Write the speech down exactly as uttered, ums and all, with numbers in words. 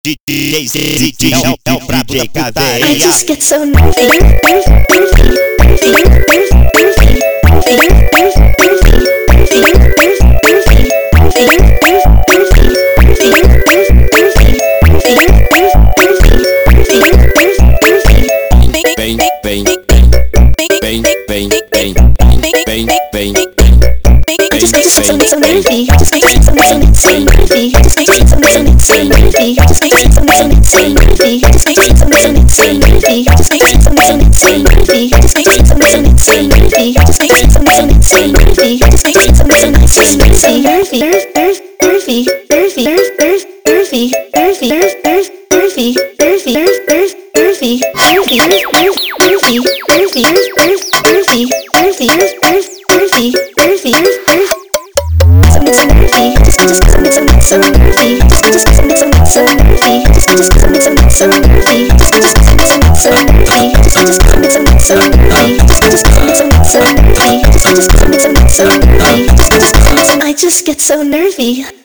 D J Z D J é o brabo da putaria. I just get so nervy, nervy, nervy, nervy, nervy, nervy, nervy, nervy, Bem, bem, bem, bem, bem, bem, bem. I just get so, so nervy. I just get so, so, so nervy. I just get so, so, so nervy. I just get so, so, so nervy. I just get so, so, so nervy. I just get so, so, so nervy. I just get so, so, so nervy. I just get so, so, so nervy. I just get so, so, so nervy. Nervy, nervy, nervy, nervy, nervy, nervy, nervy, nervy, nervy, nervy, nervy, nervy, nervy, nervy, nervy, nervy, nervy, nervy, nervy. So nervy, just just so so so nervy, just just so so so nervy, just just so so so nervy, just just so so so nervy, just just so so so nervy, just just so so nervy, just just so so nervy, just just I just get so nervy.